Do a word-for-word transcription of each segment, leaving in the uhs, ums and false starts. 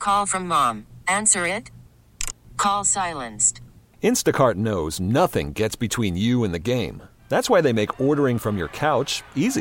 Call from mom. Answer it. Call silenced. Instacart knows nothing gets between you and the game. That's why they make ordering from your couch easy.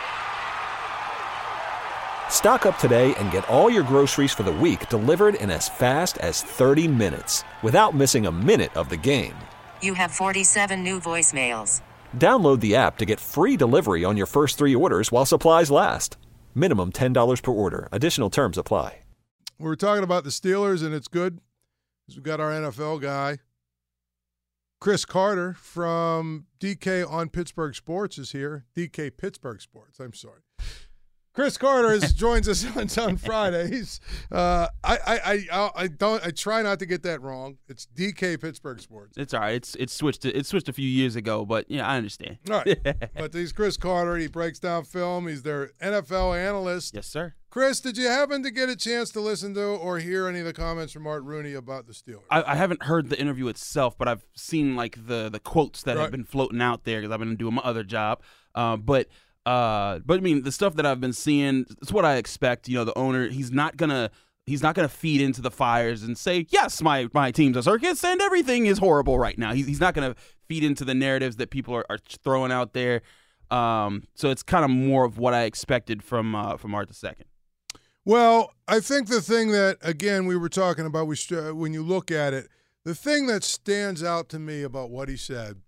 Stock up today and get all your groceries for the week delivered in as fast as thirty minutes without missing a minute of the game. You have forty-seven new voicemails. Download the app to get free delivery on your first three orders while supplies last. Minimum ten dollars per order. Additional terms apply. We were talking about the Steelers, and it's good because we've got our N F L guy. Chris Carter from D K on Pittsburgh Sports is here. D K Pittsburgh Sports, I'm sorry. Chris Carter is, joins us on, on Fridays. Uh, I, I, I, I don't. I try not to get that wrong. It's D K Pittsburgh Sports. It's all right. It's it's switched. To, it switched a few years ago, but yeah, I understand. All right. But he's Chris Carter. He breaks down film. He's their N F L analyst. Yes, sir. Chris, did you happen to get a chance to listen to or hear any of the comments from Art Rooney about the Steelers? I, I haven't heard the interview itself, but I've seen like the the quotes that Right. have been floating out there because I've been doing my other job. Uh, but. Uh, but I mean, the stuff that I've been seeing, it's what I expect. You know, the owner, he's not gonna, he's not gonna feed into the fires and say, yes, my my team's a circus and everything is horrible right now. He's he's not gonna feed into the narratives that people are, are throwing out there. Um, so it's kind of more of what I expected from uh, from Art the Second. Well, I think the thing that, again, we were talking about, we st- when you look at it, the thing that stands out to me about what he said,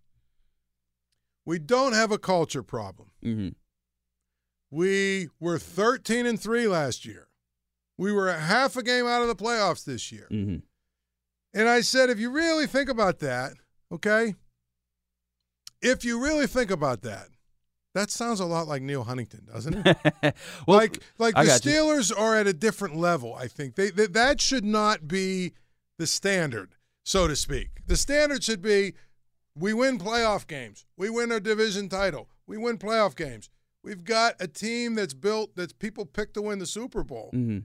we don't have a culture problem. Mm-hmm. We were thirteen and three last year. We were a half a game out of the playoffs this year. Mm-hmm. And I said, if you really think about that, okay, if you really think about that, that sounds a lot like Neil Huntington, doesn't it? well, like like the Steelers you. are at a different level, I think. They, they That should not be the standard, so to speak. The standard should be we win playoff games. We win our division title. We win playoff games. We've got a team that's built that people pick to win the Super Bowl. Mm-hmm.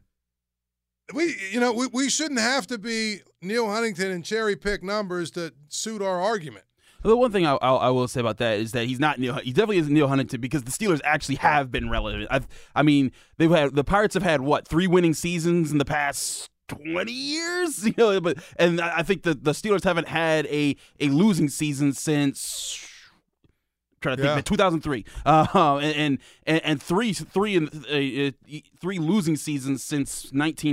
We, you know, we, we shouldn't have to be Neil Huntington and cherry pick numbers to suit our argument. The one thing I, I, I will say about that is that he's not Neil. He definitely isn't Neil Huntington because the Steelers actually have been relevant. I've, I mean, they've had the Pirates have had what three winning seasons in the past twenty years, you know. But and I think the the Steelers haven't had a a losing season since. Trying to think, Yeah. two thousand three, uh, and, and and three three and uh, three losing seasons since nineteen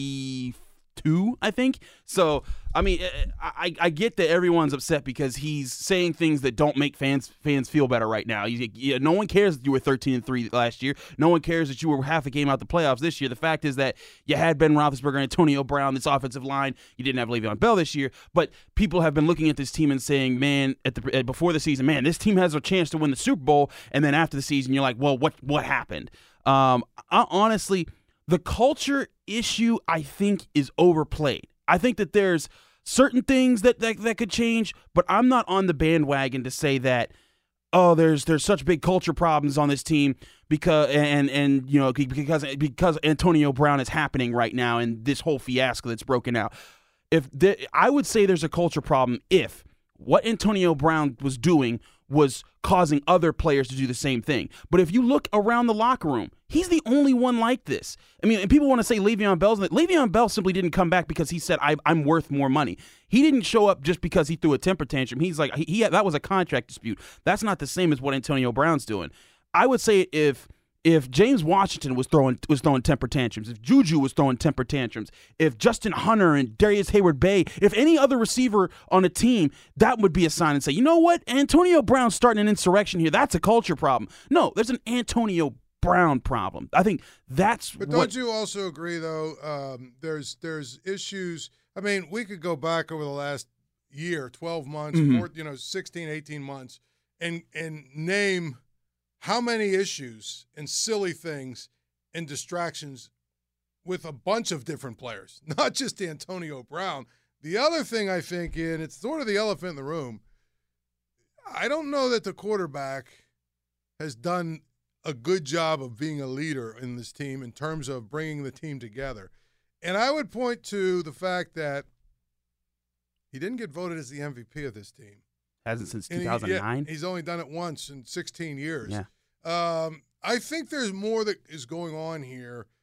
ninety-two, I think. So I mean, I I get that everyone's upset because he's saying things that don't make fans fans feel better right now. You, you, no one cares that you were thirteen and three last year. No one cares that you were half a game out the playoffs this year. The fact is that you had Ben Roethlisberger and Antonio Brown, this offensive line. You didn't have Le'Veon Bell this year, but people have been looking at this team and saying, man, at the at, before the season, man, this team has a chance to win the Super Bowl. And then after the season, you're like, well, what what happened? Um, I, honestly, the culture issue, I think, is overplayed. I think that there's certain things that, that that could change, but I'm not on the bandwagon to say that, oh, there's there's such big culture problems on this team because and and you know because because Antonio Brown is happening right now and this whole fiasco that's broken out. If the, I would say there's a culture problem if what Antonio Brown was doing was causing other players to do the same thing. But if you look around the locker room, he's the only one like this. I mean, and people want to say Le'Veon Bell's Le'Veon Bell simply didn't come back because he said, I, I'm worth more money. He didn't show up just because he threw a temper tantrum. He's like, he, he had, that was a contract dispute. That's not the same as what Antonio Brown's doing. I would say if if James Washington was throwing was throwing temper tantrums, if Juju was throwing temper tantrums, if Justin Hunter and Darius Hayward-Bay, if any other receiver on a team, that would be a sign and say, you know what, Antonio Brown's starting an insurrection here. That's a culture problem. No, there's an Antonio Brown problem. I think that's But what, don't you also agree, though, um, there's there's issues. I mean, we could go back over the last year, twelve months, Mhm. four, you know, sixteen, eighteen months, and and name how many issues and silly things and distractions with a bunch of different players, not just Antonio Brown. The other thing I think, and it's sort of the elephant in the room, I don't know that the quarterback has done a good job of being a leader in this team in terms of bringing the team together. And I would point to the fact that he didn't get voted as the M V P of this team. hasn't since And he- two thousand nine. yeah, he's only done it once in sixteen years. Yeah. Um, I think there's more that is going on here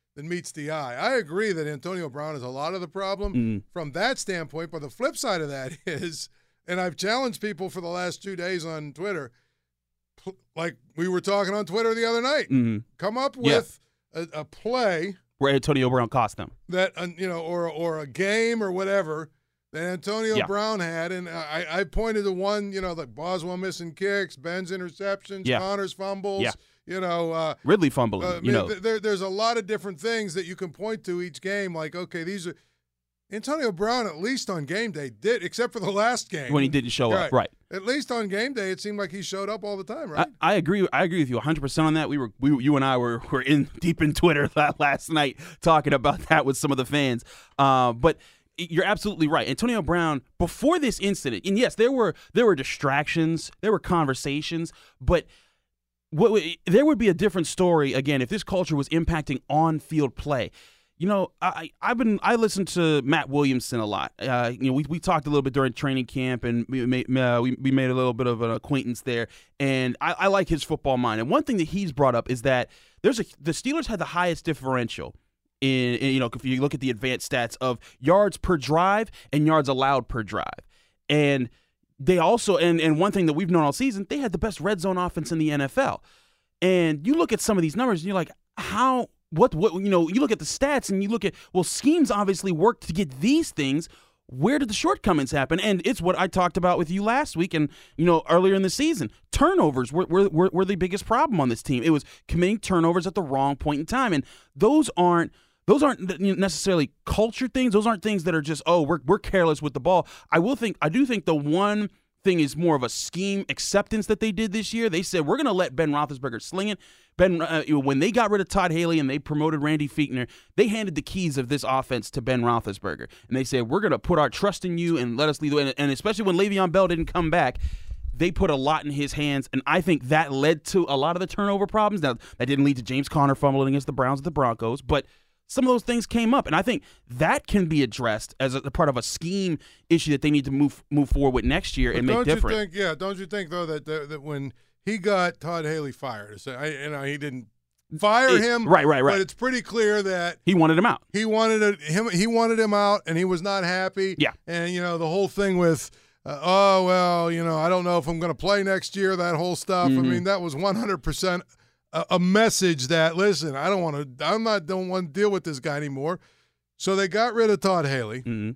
than meets the eye. I agree that Antonio Brown is a lot of the problem Mm. from that standpoint, but the flip side of that is, and I've challenged people for the last two days on Twitter, pl- like we were talking on Twitter the other night, Mhm. come up Yeah. with a, a play Where Antonio Brown cost them. that, uh, you know, or or a game or whatever that Antonio Yeah. Brown had, and I, I pointed to one, you know, like Boswell missing kicks, Ben's interceptions, Yeah. Connor's fumbles, Yeah. you know, uh, Ridley fumbling, uh, I you mean, know. th- there, there's a lot of different things that you can point to each game. Like, okay, these are Antonio Brown, at least on game day, did, except for the last game when he didn't show up, right. At least on game day, it seemed like he showed up all the time, right? I, I agree. I agree with you one hundred percent on that. We were, we, you and I were, were in deep in Twitter last night talking about that with some of the fans. Uh, but you're absolutely right. Antonio Brown, before this incident, and yes, there were there were distractions, there were conversations, but what, there would be a different story again if this culture was impacting on-field play. You know, I, I've been I listened to Matt Williamson a lot. Uh, you know, we we talked a little bit during training camp, and we made uh, we, we made a little bit of an acquaintance there. And I, I like his football mind. And one thing that he's brought up is that there's a the Steelers had the highest differential in, in you know if you look at the advanced stats of yards per drive and yards allowed per drive. And they also and and one thing that we've known all season, they had the best red zone offense in the N F L. And you look at some of these numbers, and you're like, how. What what you know? You look at the stats and you look at well, schemes obviously work to get these things. Where did the shortcomings happen? And it's what I talked about with you last week and you know earlier in the season. Turnovers were were, were, were the biggest problem on this team. It was committing turnovers at the wrong point in time, and those aren't those aren't necessarily culture things. Those aren't things that are just oh we're we're careless with the ball. I will think I do think the one thing is more of a scheme acceptance that they did this year. They said we're going to let Ben Roethlisberger sling it. Ben, uh, when they got rid of Todd Haley and they promoted Randy Fichtner, they handed the keys of this offense to Ben Roethlisberger, and they said we're going to put our trust in you and let us lead the way. And especially when Le'Veon Bell didn't come back, they put a lot in his hands, and I think that led to a lot of the turnover problems. Now that didn't lead to James Conner fumbling against the Browns and the Broncos, but some of those things came up, and I think that can be addressed as a part of a scheme issue that they need to move move forward with next year but and don't make different. You think, yeah, don't you think though that that, that when he got Todd Haley fired, so I, you know, he didn't fire It- him, right, right, right. But it's pretty clear that He wanted him out. he wanted it, him. He wanted him out, and he was not happy. Yeah. and you know the whole thing with. Uh, oh well, you know I don't know if I'm going to play next year. That whole stuff. Mm-hmm. I mean, that was one hundred percent a, a message that listen, I don't want to. I'm not don't want to deal with this guy anymore. So they got rid of Todd Haley, Mm-hmm.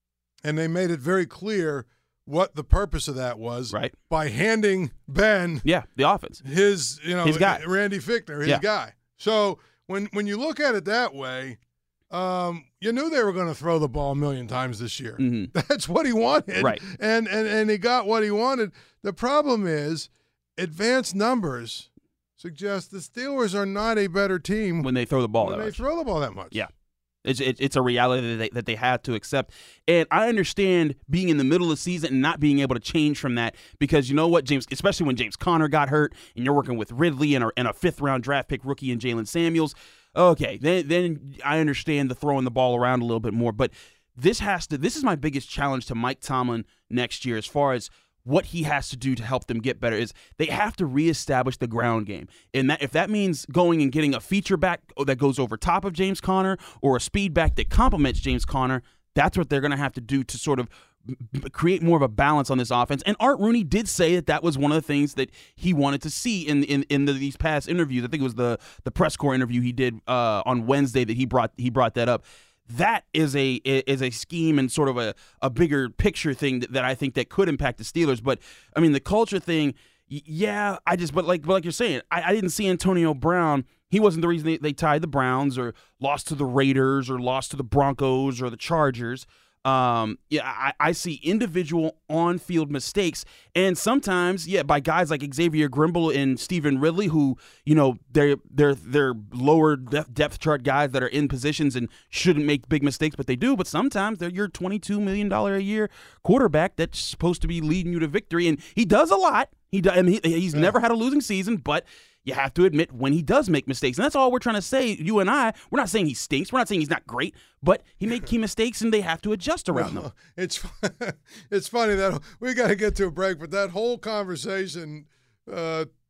and they made it very clear what the purpose of that was. Right. By handing Ben Yeah, the offense. his, you know, His guy. Randy Fichtner, his Yeah. guy. So when when you look at it that way, um, you knew they were going to throw the ball a million times this year. Mhm. That's what he wanted, Right. And and and he got what he wanted. The problem is, advanced numbers suggest the Steelers are not a better team When they throw the ball when that they much. throw the ball that much. Yeah. It's, it, it's a reality that they, that they have to accept. And I understand being in the middle of the season and not being able to change from that because you know what, James, especially when James Conner got hurt and you're working with Ridley and a, and a fifth-round draft pick rookie in Jalen Samuels, okay, then, then I understand the throwing the ball around a little bit more. But this has to. This is my biggest challenge to Mike Tomlin next year as far as what he has to do to help them get better is they have to reestablish the ground game. And that if that means going and getting a feature back that goes over top of James Conner or a speed back that complements James Conner, that's what they're going to have to do to sort of create more of a balance on this offense. And Art Rooney did say that that was one of the things that he wanted to see in in, in the, these past interviews. I think it was the the press corps interview he did uh, on Wednesday that he brought he brought that up. That is a is a scheme and sort of a, a bigger picture thing that, that I think that could impact the Steelers. But I mean, the culture thing, yeah, I just but like but like you're saying, I, I didn't see Antonio Brown. He wasn't the reason they, they tied the Browns or lost to the Raiders or lost to the Broncos or the Chargers. Um, yeah, I, I see individual on-field mistakes, and sometimes, yeah, by guys like Xavier Grimble and Stephen Ridley, who you know they're they're they're lower depth, depth chart guys that are in positions and shouldn't make big mistakes, but they do. But sometimes they're your twenty-two million dollars a year quarterback that's supposed to be leading you to victory, and he does a lot. He does, and he, he's Yeah. never had a losing season, but you have to admit when he does make mistakes. And that's all we're trying to say, you and I. We're not saying he stinks. We're not saying he's not great, but he make key mistakes and they have to adjust around them. It's it's funny that we got to get to a break, but that whole conversation uh,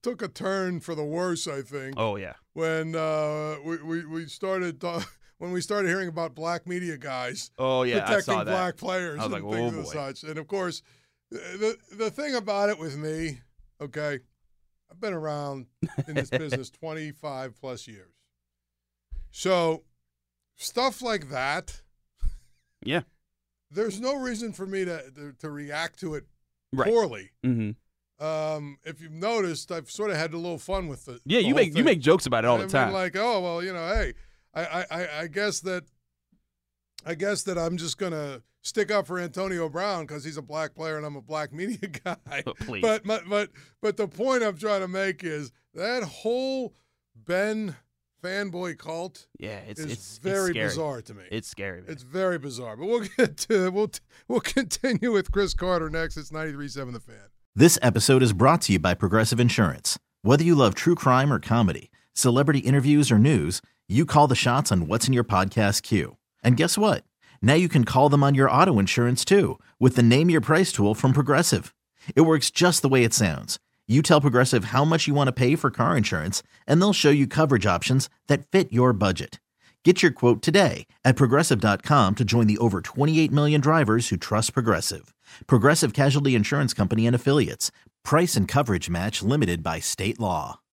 took a turn for the worse, I think. Oh yeah. When uh, we, we we started uh, when we started hearing about black media guys. Oh yeah, protecting I saw that. black players I was and like, things oh, and boy. such. And of course, the the thing about it with me, okay, I've been around in this business twenty-five plus years. So stuff like that, Yeah. there's no reason for me to to, to react to it Right. poorly. Mm-hmm. Um, if you've noticed, I've sort of had a little fun with the Yeah, the you whole make you thing. make jokes about it all I the mean, time. like, oh well, you know, hey, I, I, I, I guess that, I guess that I'm just gonna stick up for Antonio Brown because he's a black player and I'm a black media guy. Oh, please. But but but but the point I'm trying to make is that whole Ben fanboy cult yeah, it's is it's very it's scary. bizarre to me. It's scary. Man. It's very bizarre. But we'll get to we'll we'll continue with Chris Carter next. It's ninety-three point seven The Fan. This episode is brought to you by Progressive Insurance. Whether you love true crime or comedy, celebrity interviews or news, you call the shots on what's in your podcast queue. And guess what? Now you can call them on your auto insurance too with the Name Your Price tool from Progressive. It works just the way it sounds. You tell Progressive how much you want to pay for car insurance, and they'll show you coverage options that fit your budget. Get your quote today at Progressive dot com to join the over twenty-eight million drivers who trust Progressive. Progressive Casualty Insurance Company and Affiliates. Price and coverage match limited by state law.